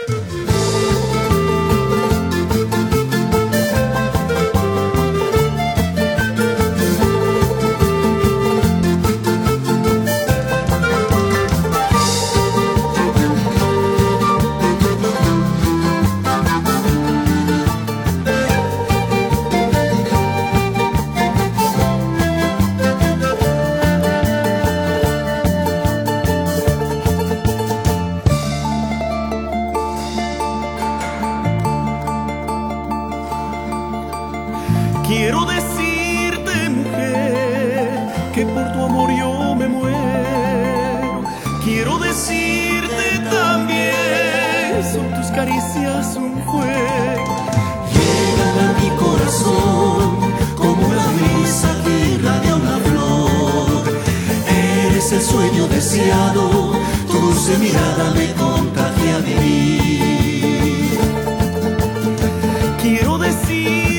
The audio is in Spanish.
Quiero decirte, mujer, que por tu amor yo me muero. Quiero decirte también, son tus caricias un juego. Llegan a mi corazón como una brisa que irradia una flor. Eres el sueño deseado, tu dulce mirada me contagia a vivir. Quiero decir